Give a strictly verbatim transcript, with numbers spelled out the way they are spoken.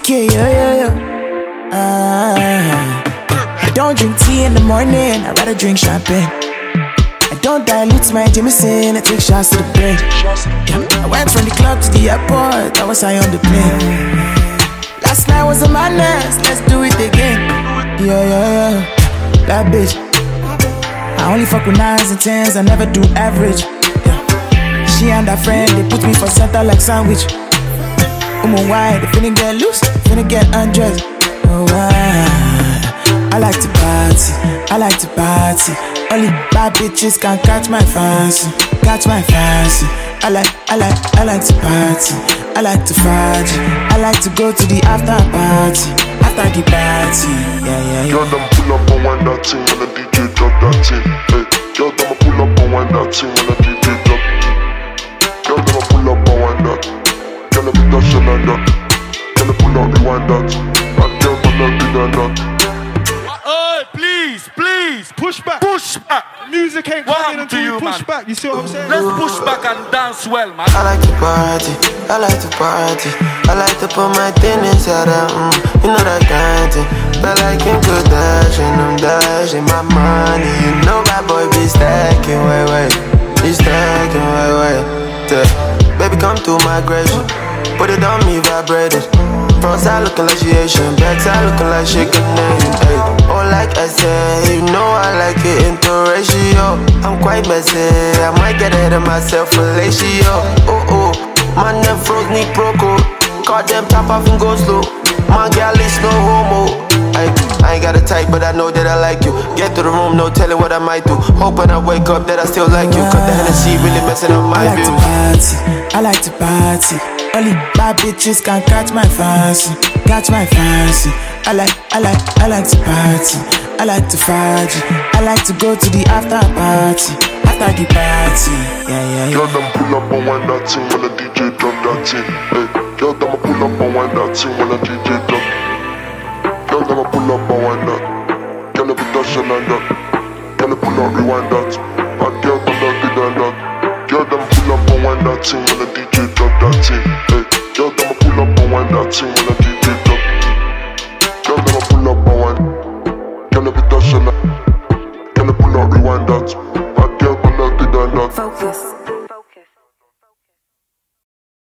Okay, yo, yo, yo. Uh, I don't drink tea in the morning, I'd rather drink champagne. I don't dilute my Jameson, I take shots to the brain. Yeah. I went from the club to the airport, I was high on the plane. Last night was a madness, let's do it again. Yeah, yeah, yeah. That bitch. I only fuck with nines and tens, I never do average. Yeah. She and her friend, they put me for center like sandwich. Um, why? They finna get loose, finna get undressed. Oh, why? I like to party, I like to party. Only bad bitches can catch my fancy, catch my fancy. I like, I like, I like to party, I like to party. I like to go to the after party, after the party. Yeah, yeah, yeah. Girl, them pull up and wind that thing when the D J drop that thing. Hey, girl, them pull up and wind that thing when the D J drop. Girl, them pull up and wind that. Girl, them dash and that. Girl, them pull up and wind that. And girl, them not do that. Oh, please, please, push back, push back. Music ain't coming until you push man? back. You see what I'm saying? Let's push back and dance well, man. I like to party, I like to party. I like to put my thing inside that, mm, you know that kind of thing. But like Kim Kardashian, I'm dashing my money. You know that boy be stacking, wait, wait. Be stacking, wait, wait. Yeah. Baby, come to my grace. Put it on me, vibrated. Front side looking like she Asian, back side looking like she Canadian. Ay. Oh, like I said, you know I like it into ratio. I'm quite messy, I might get ahead of myself for ratio. Oh, oh, my name froze me proco. Caught them top off and go slow. My gal is no homo. I, I ain't got a type, but I know that I like you. Get to the room, no telling what I might do. Hoping I wake up that I still like you. Cause the Hennessy really messing up my I like views. to party, I like to party. Only bad bitches can catch my fancy, catch my fancy. I like, I like, I like to party, I like to party. I like to go to the after party, after the party. Yeah, yeah, yeah. Girl, them pull up and wind that thing when the D J drop that thing. Hey, girl, them pull up and wind that thing when the D J drop. Girl, them pull up and wind that. Girl, them dashing and that. Girl, them pull up, rewind that. And girl, them not do that. Girl, them pull up and wind that thing when the D J drop that thing. Hey, girl, them pull up and wind that thing.